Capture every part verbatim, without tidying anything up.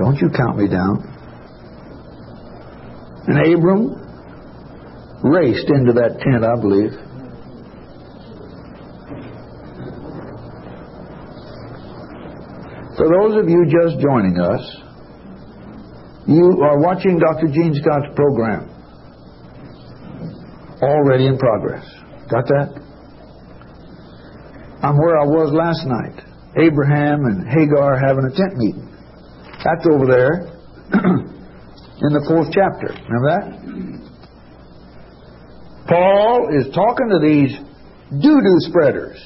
Don't you count me down. And Abram raced into that tent, I believe. For those of you just joining us, you are watching Doctor Gene Scott's program. Already in progress. Got that? I'm where I was last night. Abraham and Hagar having a tent meeting. That's over there in the fourth chapter. Remember that? Paul is talking to these doo-doo spreaders.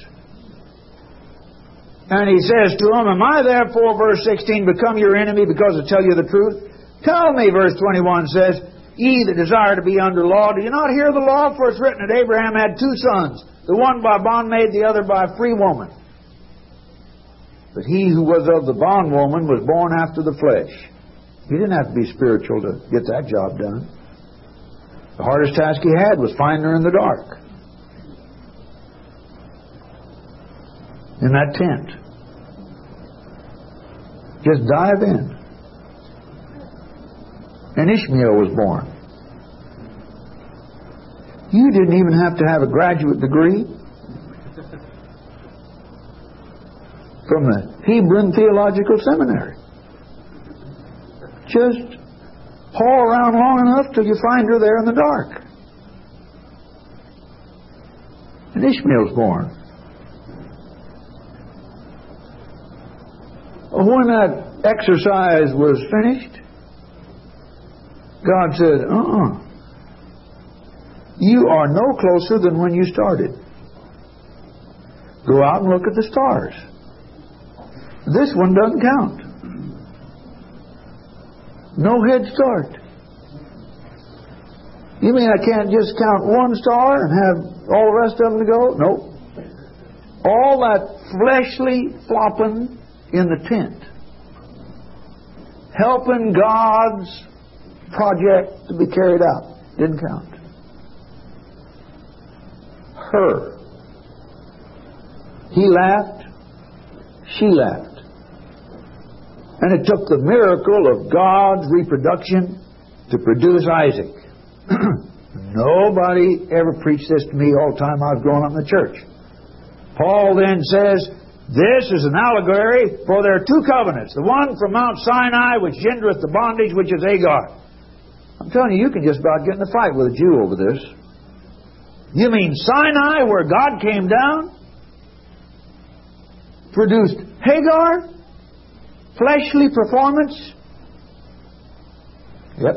And he says to them, am I therefore, verse sixteen, become your enemy because I tell you the truth? Tell me, verse twenty-one says, ye that desire to be under law, do you not hear the law? For it's written that Abraham had two sons, the one by bondmaid, the other by free woman. But he who was of the bondwoman was born after the flesh. He didn't have to be spiritual to get that job done. The hardest task he had was finding her in the dark. In that tent. Just dive in. And Ishmael was born. You didn't even have to have a graduate degree from the Hebron Theological Seminary. Just haul around long enough till you find her there in the dark. And Ishmael's born. When that exercise was finished, God said, uh-uh. You are no closer than when you started. Go out and look at the stars. This one doesn't count. No head start. You mean I can't just count one star and have all the rest of them to go? Nope. All that fleshly flopping in the tent, helping God's project to be carried out, didn't count. Her. He laughed, she laughed. And it took the miracle of God's reproduction to produce Isaac. Nobody ever preached this to me all the time I was growing up in the church. Paul then says, this is an allegory, for there are two covenants. The one from Mount Sinai, which gendereth the bondage, which is Hagar. I'm telling you, you can just about get in a fight with a Jew over this. You mean Sinai, where God came down, produced Hagar? Fleshly performance? Yep.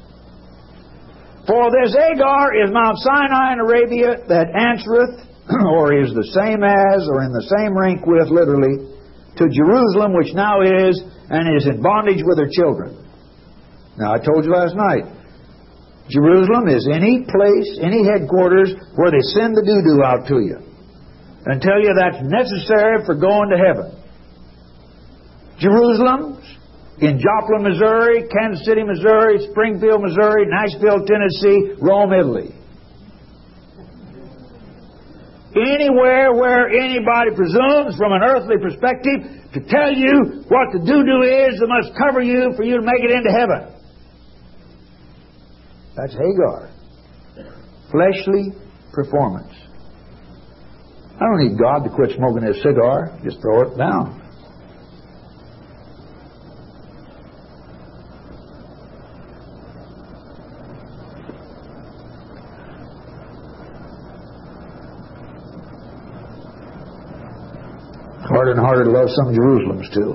For this Hagar is Mount Sinai in Arabia, that answereth, or is the same as, or in the same rank with, literally, to Jerusalem, which now is, and is in bondage with her children. Now, I told you last night, Jerusalem is any place, any headquarters where they send the doo-doo out to you and tell you that's necessary for going to heaven. Jerusalem, in Joplin, Missouri, Kansas City, Missouri, Springfield, Missouri, Nashville, Tennessee, Rome, Italy. Anywhere where anybody presumes from an earthly perspective to tell you what the doo-doo is that must cover you for you to make it into heaven. That's Hagar. Fleshly performance. I don't need God to quit smoking his cigar. Just throw it down. Harder and harder to love some Jerusalems too.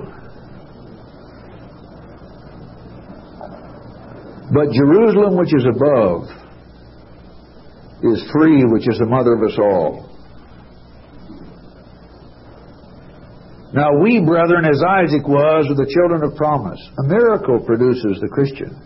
But Jerusalem which is above is free, which is the mother of us all. Now we, brethren, as Isaac was, are the children of promise. A miracle produces the Christian.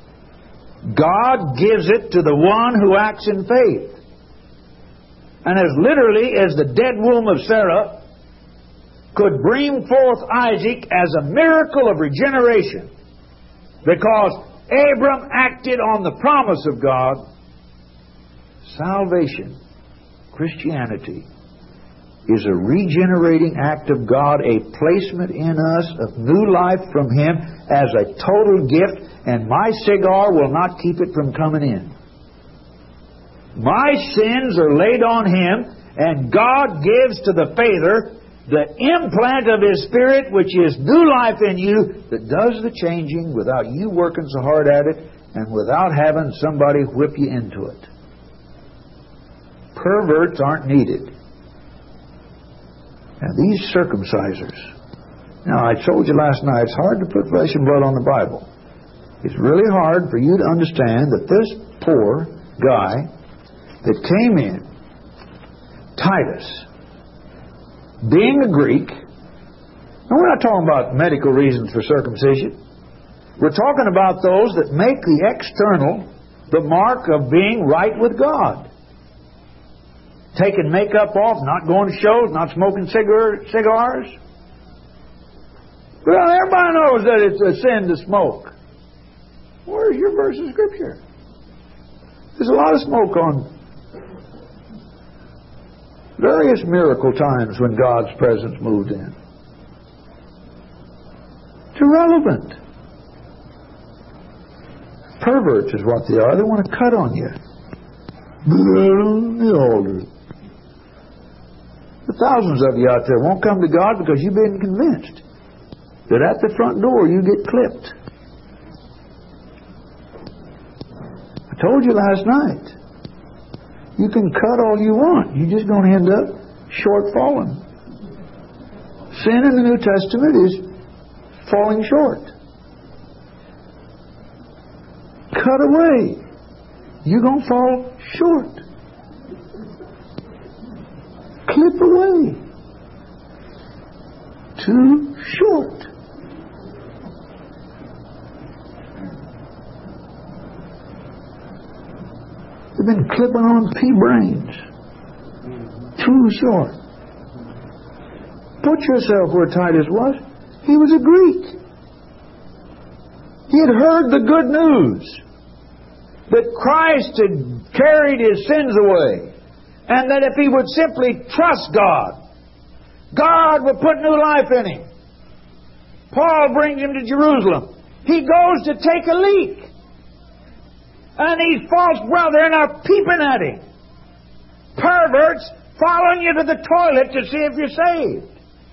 God gives it to the one who acts in faith. And as literally as the dead womb of Sarah could bring forth Isaac as a miracle of regeneration, because Abram acted on the promise of God, salvation, Christianity, is a regenerating act of God, a placement in us of new life from Him as a total gift, and my cigar will not keep it from coming in. My sins are laid on Him, and God gives to the faither the implant of His Spirit, which is new life in you, that does the changing without you working so hard at it and without having somebody whip you into it. Perverts aren't needed. Now, these circumcisers. Now, I told you last night, it's hard to put flesh and blood on the Bible. It's really hard for you to understand that this poor guy that came in, Titus, being a Greek, and we're not talking about medical reasons for circumcision. We're talking about those that make the external the mark of being right with God. Taking makeup off, not going to shows, not smoking cigar, cigars. Well, everybody knows that it's a sin to smoke. Where's your verse of Scripture? There's a lot of smoke on various miracle times when God's presence moved in. It's irrelevant. Perverts is what they are. They want to cut on you. Blood on the altar. The thousands of you out there won't come to God because you've been convinced that at the front door you get clipped. I told you last night, you can cut all you want. You're just going to end up short falling. Sin in the New Testament is falling short. Cut away. You're going to fall short. Clip away. Too short. They've been clipping on pea brains. Too short. Put yourself where Titus was. He was a Greek. He had heard the good news that Christ had carried his sins away, and that if he would simply trust God, God would put new life in him. Paul brings him to Jerusalem. He goes to take a leak, and these false brethren are peeping at him. Perverts following you to the toilet to see if you're saved.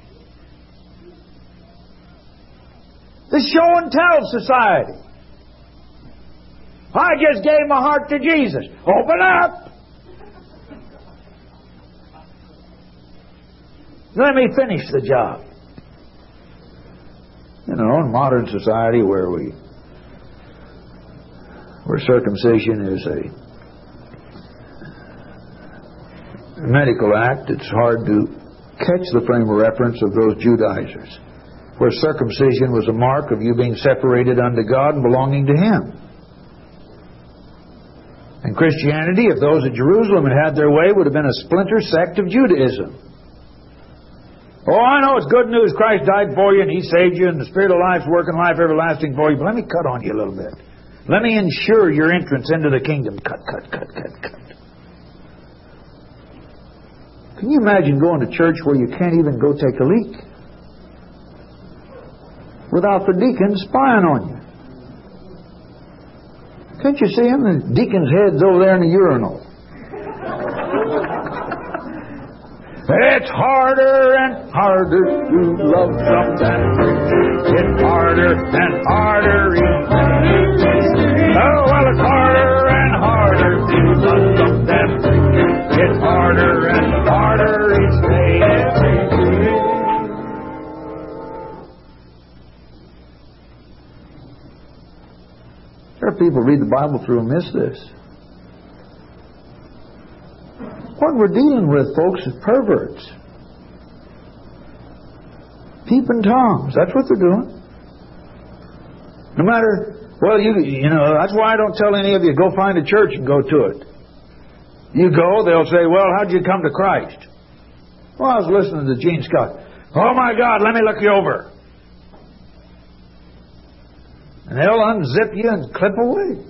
The show and tell society. I just gave my heart to Jesus. Open up! Let me finish the job. You know, in modern society where we where circumcision is a medical act, it's hard to catch the frame of reference of those Judaizers, where circumcision was a mark of you being separated unto God and belonging to Him. And Christianity, if those at Jerusalem had had their way, would have been a splinter sect of Judaism. Oh, I know it's good news. Christ died for you and He saved you and the Spirit of life's working life everlasting for you. But let me cut on you a little bit. Let me ensure your entrance into the kingdom. Cut, cut, cut, cut, cut. Can you imagine going to church where you can't even go take a leak without the deacon spying on you? Can't you see him? The deacon's head's over there in the urinal. It's harder and harder to love sometimes. It's harder and harder each day. Oh, well, it's harder and harder to love sometimes. It's harder and harder each day. There are people who read the Bible through and miss this. What we're dealing with, folks, is perverts. Peeping Toms. That's what they're doing. No matter, well, you you know, that's why I don't tell any of you, go find a church and go to it. You go, they'll say, well, how'd you come to Christ? Well, I was listening to Gene Scott. Oh, my God, let me look you over. And they'll unzip you and clip away.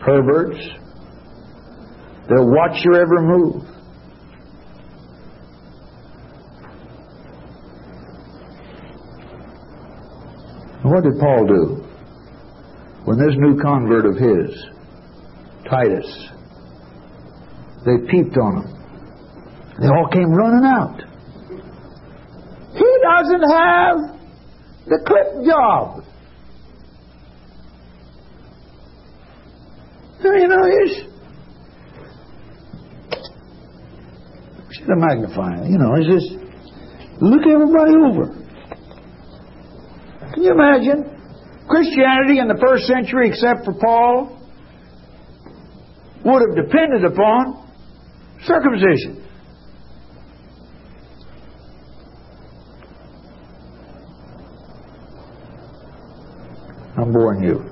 perverts. They'll watch your every move. And what did Paul do when this new convert of his, Titus, they peeped on him? They all came running out. He doesn't have the clip job. You know, he's should have magnified. You know, he's just look everybody over. Can you imagine? Christianity in the first century, except for Paul, would have depended upon circumcision. I'm boring you.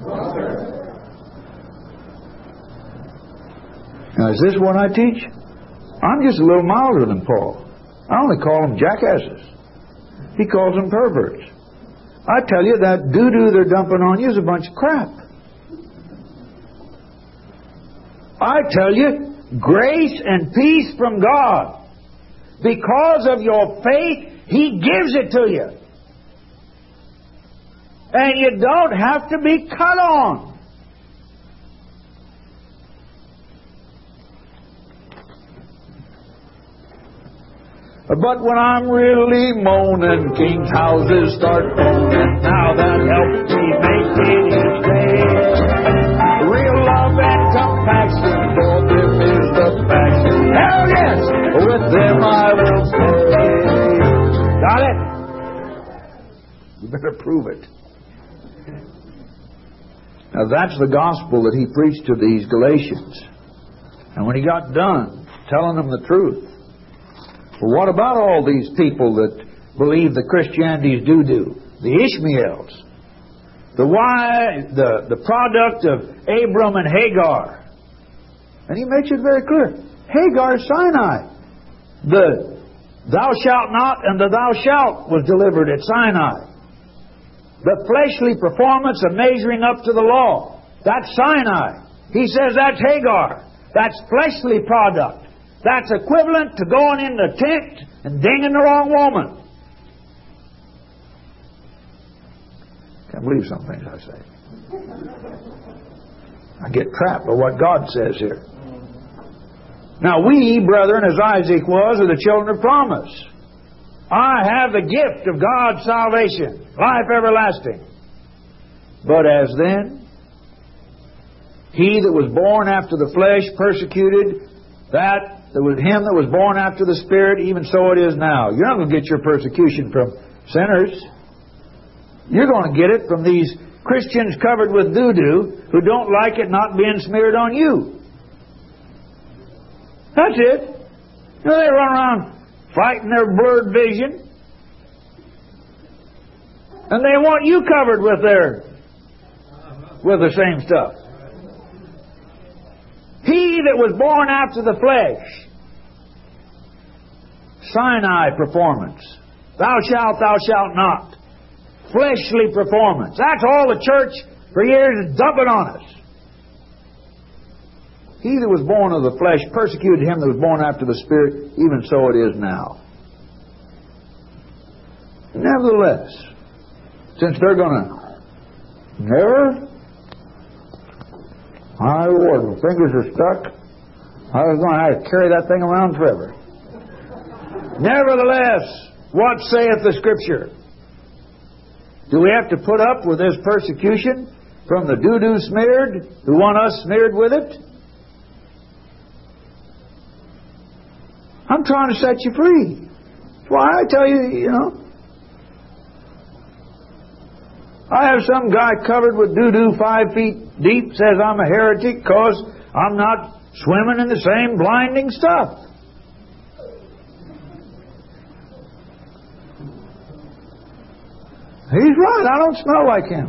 Now, is this what I teach? I'm just a little milder than Paul. I only call them jackasses. He calls them perverts. I tell you, that doo-doo they're dumping on you is a bunch of crap. I tell you, grace and peace from God. Because of your faith, He gives it to you. And you don't have to be cut on. But when I'm really moaning, king's houses start moaning. Now that helps me make it each day. Real love and compassion, for them is the passion. Hell yes, with them I will stay. Got it? You better prove it. Now that's the gospel that he preached to these Galatians. And when he got done telling them the truth, well, what about all these people that believe that Christianity is doo-doo? The Ishmaels. The why, the, the product of Abram and Hagar. And he makes it very clear. Hagar is Sinai. The thou shalt not and the thou shalt was delivered at Sinai. The fleshly performance of measuring up to the law. That's Sinai. He says that's Hagar. That's fleshly product. That's equivalent to going in the tent and dinging the wrong woman. Can't believe some things I say. I get trapped by what God says here. Now we, brethren, as Isaac was, are the children of promise. I have the gift of God's salvation, life everlasting. But as then, he that was born after the flesh persecuted that There was him that was born after the Spirit, even so it is now. You're not going to get your persecution from sinners. You're going to get it from these Christians covered with doo-doo who don't like it not being smeared on you. That's it. You know, they run around fighting their blurred vision. And they want you covered with their with the same stuff. He that was born after the flesh, Sinai performance. Thou shalt, thou shalt not. Fleshly performance. That's all the church for years is dumping on us. He that was born of the flesh persecuted him that was born after the Spirit, even so it is now. Nevertheless, since they're going to never, my Lord, my fingers are stuck. I was going to have to carry that thing around forever. Nevertheless, what saith the Scripture? Do we have to put up with this persecution from the doo-doo smeared who want us smeared with it? I'm trying to set you free. That's why I tell you, you know. I have some guy covered with doo-doo five feet deep says I'm a heretic because I'm not swimming in the same blinding stuff. He's right. I don't smell like him.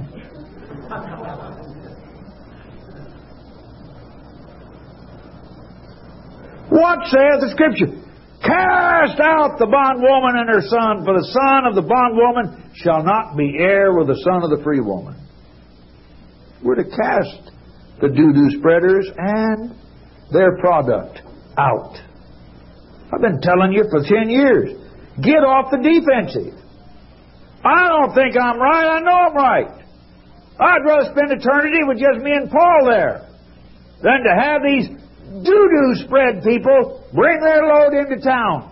What saith the Scripture? Cast out the bondwoman and her son, for the son of the bondwoman shall not be heir with the son of the free woman. We're to cast the doo-doo spreaders and their product out. I've been telling you for ten years, get off the defensive. I don't think I'm right, I know I'm right. I'd rather spend eternity with just me and Paul there than to have these doo-doo spread people bring their load into town.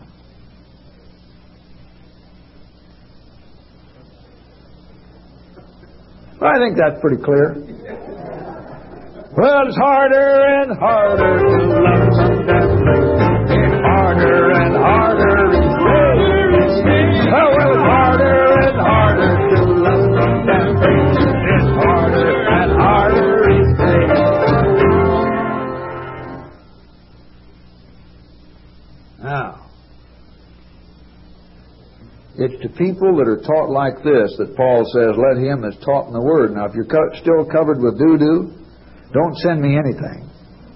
I think that's pretty clear. Well, it's harder and harder to love sometimes. It's harder and harder each day. Oh, well, it's harder and harder to love sometimes. It's harder and harder each day. Now, it's to people that are taught like this that Paul says, let him that's taught in the Word. Now, if you're co- still covered with doo-doo, don't send me anything.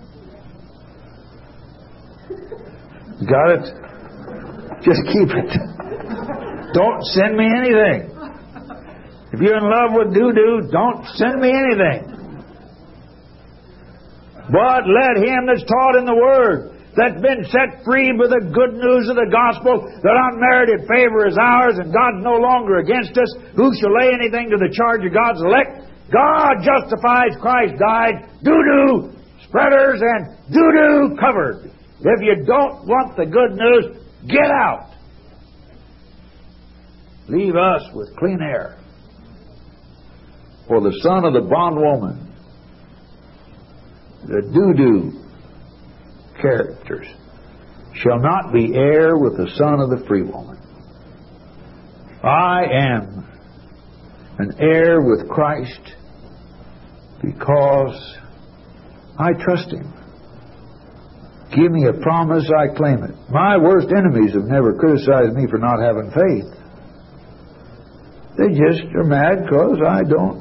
Got it? Just keep it. Don't send me anything. If you're in love with doo-doo, don't send me anything. But let him that's taught in the Word, that's been set free by the good news of the gospel, that unmerited favor is ours and God's no longer against us. Who shall lay anything to the charge of God's elect? God justifies, Christ died, doo-doo spreaders and doo-doo covered. If you don't want the good news, get out. Leave us with clean air. For the son of the bondwoman, the doo-doo characters, shall not be heir with the son of the free woman. I am an heir with Christ because I trust Him. Give me a promise, I claim it. My worst enemies have never criticized me for not having faith. They just are mad because I don't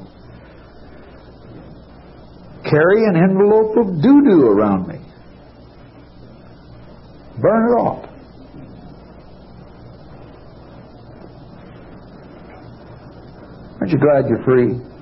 carry an envelope of doo-doo around me. Burn it off. Aren't you glad you're free?